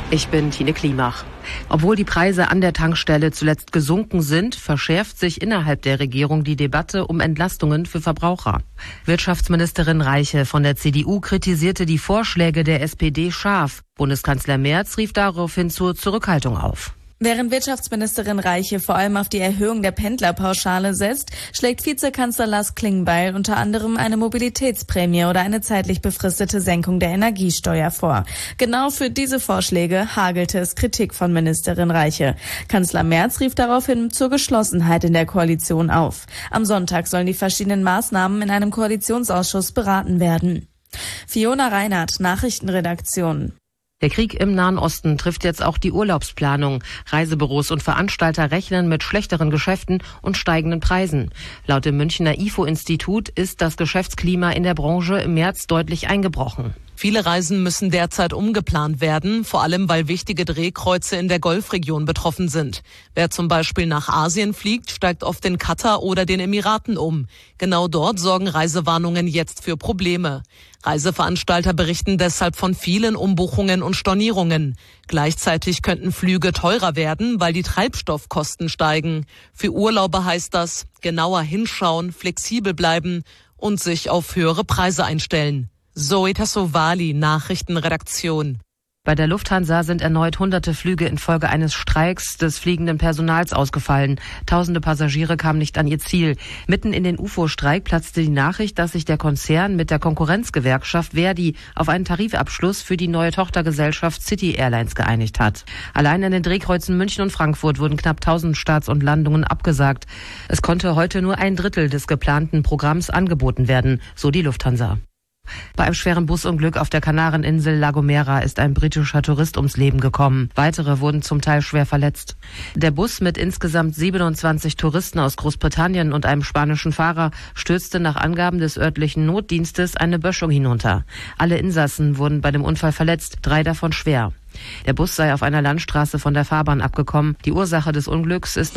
Ich bin Tine Klimach. Obwohl die Preise an der Tankstelle zuletzt gesunken sind, verschärft sich innerhalb der Regierung die Debatte um Entlastungen für Verbraucher. Wirtschaftsministerin Reiche von der CDU kritisierte die Vorschläge der SPD scharf. Bundeskanzler Merz rief daraufhin zur Zurückhaltung auf. Während Wirtschaftsministerin Reiche vor allem auf die Erhöhung der Pendlerpauschale setzt, schlägt Vizekanzler Lars Klingbeil unter anderem eine Mobilitätsprämie oder eine zeitlich befristete Senkung der Energiesteuer vor. Genau für diese Vorschläge hagelte es Kritik von Ministerin Reiche. Kanzler Merz rief daraufhin zur Geschlossenheit in der Koalition auf. Am Sonntag sollen die verschiedenen Maßnahmen in einem Koalitionsausschuss beraten werden. Fiona Reinhardt, Nachrichtenredaktion. Der Krieg im Nahen Osten trifft jetzt auch die Urlaubsplanung. Reisebüros und Veranstalter rechnen mit schlechteren Geschäften und steigenden Preisen. Laut dem Münchner IFO-Institut ist das Geschäftsklima in der Branche im März deutlich eingebrochen. Viele Reisen müssen derzeit umgeplant werden, vor allem weil wichtige Drehkreuze in der Golfregion betroffen sind. Wer zum Beispiel nach Asien fliegt, steigt oft in Katar oder den Emiraten um. Genau dort sorgen Reisewarnungen jetzt für Probleme. Reiseveranstalter berichten deshalb von vielen Umbuchungen und Stornierungen. Gleichzeitig könnten Flüge teurer werden, weil die Treibstoffkosten steigen. Für Urlauber heißt das, genauer hinschauen, flexibel bleiben und sich auf höhere Preise einstellen. Zoe Tassovali, Nachrichtenredaktion. Bei der Lufthansa sind erneut hunderte Flüge infolge eines Streiks des fliegenden Personals ausgefallen. Tausende Passagiere kamen nicht an ihr Ziel. Mitten in den UFO-Streik platzte die Nachricht, dass sich der Konzern mit der Konkurrenzgewerkschaft Verdi auf einen Tarifabschluss für die neue Tochtergesellschaft City Airlines geeinigt hat. Allein in den Drehkreuzen München und Frankfurt wurden knapp 1000 Starts und Landungen abgesagt. Es konnte heute nur ein Drittel des geplanten Programms angeboten werden, so die Lufthansa. Bei einem schweren Busunglück auf der Kanareninsel La Gomera ist ein britischer Tourist ums Leben gekommen. Weitere wurden zum Teil schwer verletzt. Der Bus mit insgesamt 27 Touristen aus Großbritannien und einem spanischen Fahrer stürzte nach Angaben des örtlichen Notdienstes eine Böschung hinunter. Alle Insassen wurden bei dem Unfall verletzt, 3 davon schwer. Der Bus sei auf einer Landstraße von der Fahrbahn abgekommen. Die Ursache des Unglücks ist